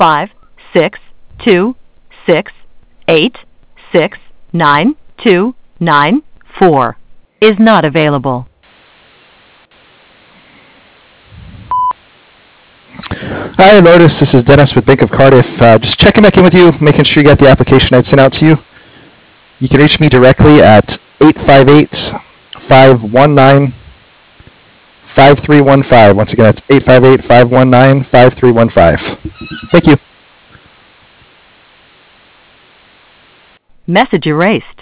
5 6 2 6 8 6 9 2 9 4 is not available. Hi, Lotus. This is Dennis with Bank of Cardiff. Just checking back in with you, making sure you got the application I'd sent out to you. You can reach me directly at 858-519-5315. Once again, that's 858-519-5315. Thank you. Message erased.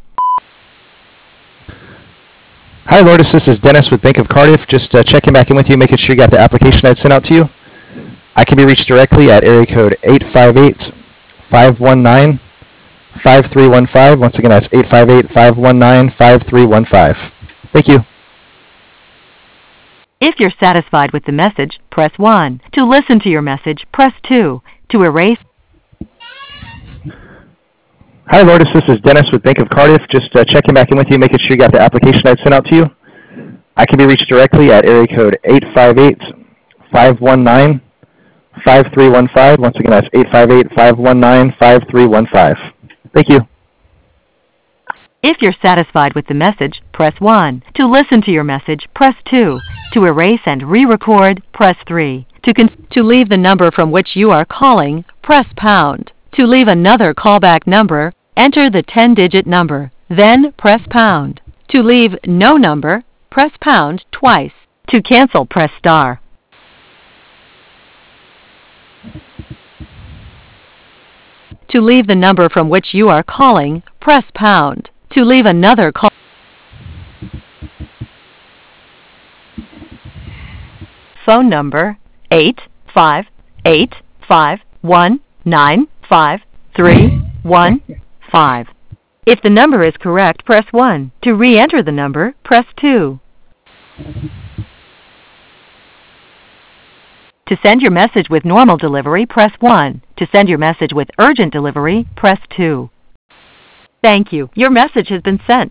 Hi, Lotus. This is Dennis with Bank of Cardiff. Just checking back in with you, making sure you got the application I'd sent out to you. I can be reached directly at area code 858-519-5315. Once again, that's 858-519-5315. Thank you. If you're satisfied with the message, press 1. To listen to your message, press 2. To erase. Hi, Lotus. This is Dennis with Bank of Cardiff. Just checking back in with you, making sure you got the application I'd sent out to you. I can be reached directly at area code 858-519-5315. Once again, that's 858-519-5315. Thank you. If you're satisfied with the message, press 1. To listen to your message, press 2. To erase and re-record, press 3. To leave the number from which you are calling, press pound. To leave another callback number, enter the 10-digit number, then press pound. To leave no number, press pound twice. To cancel, press star. To leave the number from which you are calling, press pound. To leave another call. Phone number 858-519-5315. If the number is correct, press 1. To re-enter the number, press 2. To send your message with normal delivery, press 1. To send your message with urgent delivery, press 2. Thank you. Your message has been sent.